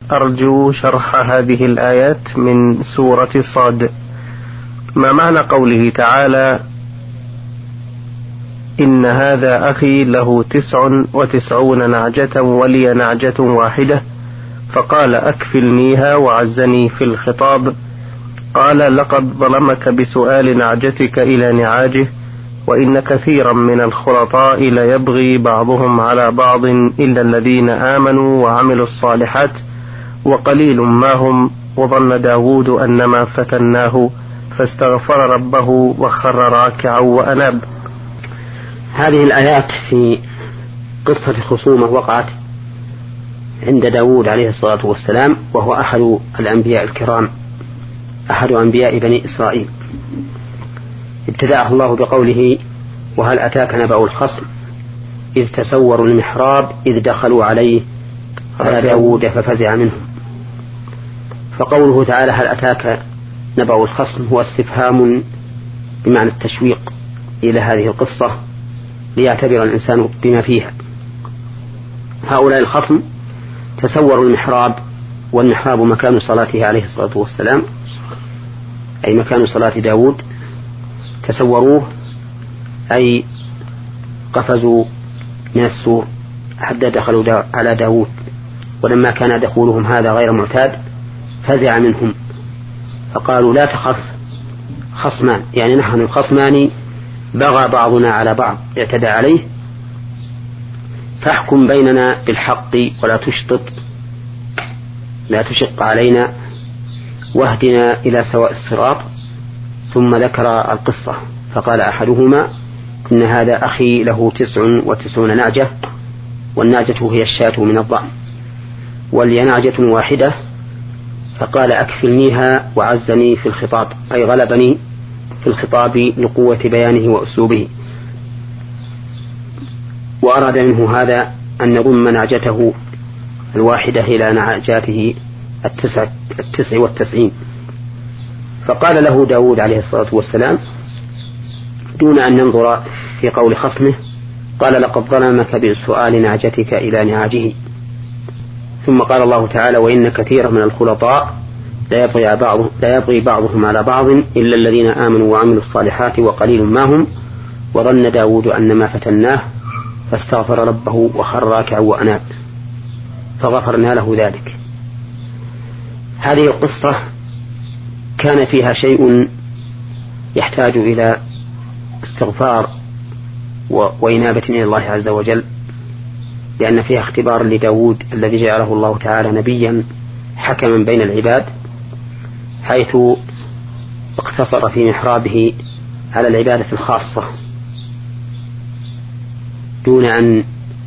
أرجو شرح هذه الآيات من سورة صاد. ما معنى قوله تعالى: إن هذا أخي له 99 نعجة ولي نعجة واحدة فقال أكفلنيها وعزني في الخطاب؟ قال: لقد ظلمك بسؤال نعجتك إلى نعاجه وإن كثيرا من الخلطاء ليبغي بعضهم على بعض إلا الذين آمنوا وعملوا الصالحات وقليل ما هم وظن داود أنما فتناه فاستغفر ربه وخر راكعا وأناب. هذه الآيات في قصة خصومة وقعت عند داود عليه الصلاة والسلام، وهو أحد الأنبياء الكرام، أحد أنبياء بني إسرائيل. ابتدأه الله بقوله: وهل أتاك نبأ الخصم إذ تسوروا المحراب إذ دخلوا عليه على داود ففزع منهم. فقوله تعالى هل أتاك نبأ الخصم هو استفهام بمعنى التشويق إلى هذه القصة ليعتبر الإنسان بما فيها. هؤلاء الخصم تسوروا المحراب، والمحراب مكان صلاته عليه الصلاة والسلام، أي مكان صلاة داود. تسوروه أي قفزوا من السور حتى دخلوا على داود، ولما كان دخولهم هذا غير معتاد فزع منهم فقالوا: لا تخف، خصمان، يعني نحن الخصمان بغى بعضنا على بعض اعتدى عليه، فاحكم بيننا بالحق ولا تشطط، لا تشق علينا، واهدنا إلى سواء الصراط. ثم ذكر القصة فقال أحدهما: إن هذا أخي له 99 نعجة، والنعجة هي الشاة من الضأن، ولي نعجة واحدة، فقال أكفلنيها وعزني في الخطاب، أي غلبني في الخطاب لقوة بيانه وأسلوبه. وأراد منه هذا أن يضم نعجته الواحدة إلى نعجاته 99. فقال له داود عليه الصلاة والسلام دون أن ينظر في قول خصمه، قال: لقد ظلمك بسؤال نعجتك إلى نعاجه. ثم قال الله تعالى: وإن كثيرا من الخلطاء لا يبغي بعضهم على بعض إلا الذين آمنوا وعملوا الصالحات وقليل ما هم وظن داود أنما فتناه فاستغفر ربه وخر راكعا وأناب فغفرنا له ذلك. هذه القصة كان فيها شيء يحتاج إلى استغفار وإنابة إلى الله عز وجل، لأن فيها اختبار لداود الذي جعله الله تعالى نبيا حكما بين العباد، حيث اقتصر في محرابه على العبادة الخاصة دون أن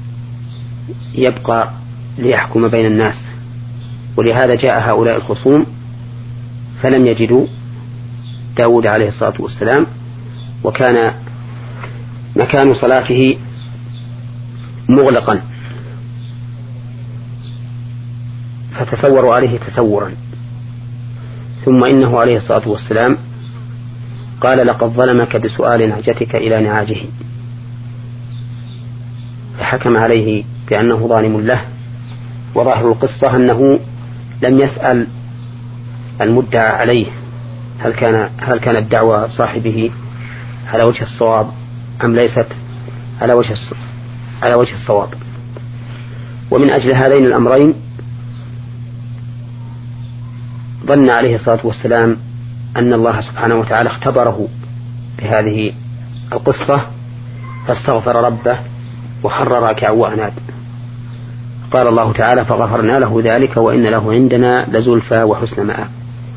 يبقى ليحكم بين الناس. ولهذا جاء هؤلاء الخصوم فلم يجدوا داود عليه الصلاة والسلام، وكان مكان صلاته مغلقا، فتسوروا عليه تسورا. ثم إنه عليه الصلاة والسلام قال: لقد ظلمك بسؤال نعجتك إلى نعاجه، فحكم عليه بأنه ظالم له. وظاهر القصة أنه لم يسأل المدعى عليه هل كانت دعوى صاحبه على وجه الصواب أم ليست على وجه الصواب. ومن أجل هذين الأمرين ظن عليه الصلاة والسلام أن الله سبحانه وتعالى اختبره بهذه القصة فاستغفر ربه وخر راكعا وأناب. قال الله تعالى: فغفرنا له ذلك وإن له عندنا لزلفى وحسن مآب.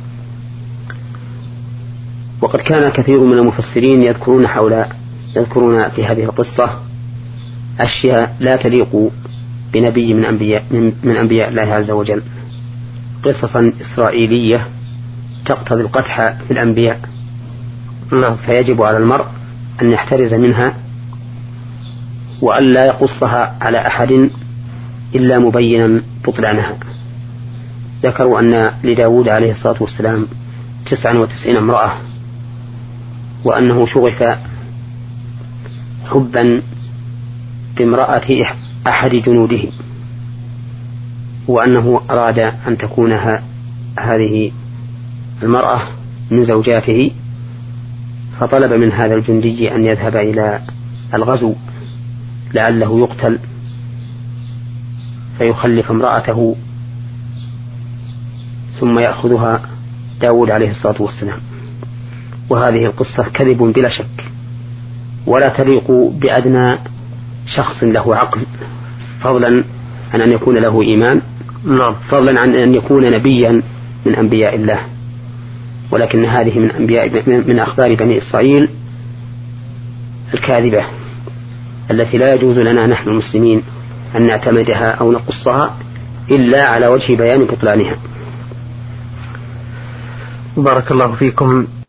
وقد كان كثير من المفسرين يذكرون في هذه القصة أشياء لا تليق بنبي من أنبياء الله عز وجل، قصصا إسرائيلية تقتضي القدح في الأنبياء، فيجب على المرء أن يحترز منها وأن لا يقصها على أحد إلا مبينا بطلانها. ذكروا أن لداود عليه الصلاة والسلام 99 امرأة، وأنه شغف حبا بامرأة أحد جنوده، وأنه أراد أن تكون هذه المرأة من زوجاته، فطلب من هذا الجندي أن يذهب إلى الغزو لعله يقتل فيخلف امرأته ثم يأخذها داود عليه الصلاة والسلام. وهذه القصة كذب بلا شك، ولا تليق بأدنى شخص له عقل، فضلا عن أن يكون له إيمان، فضلا عن أن يكون نبيا من أنبياء الله. ولكن هذه من أخبار بني إسرائيل الكاذبة التي لا يجوز لنا نحن المسلمين أن نعتمدها أو نقصها إلا على وجه بيان بطلانها. بارك الله فيكم.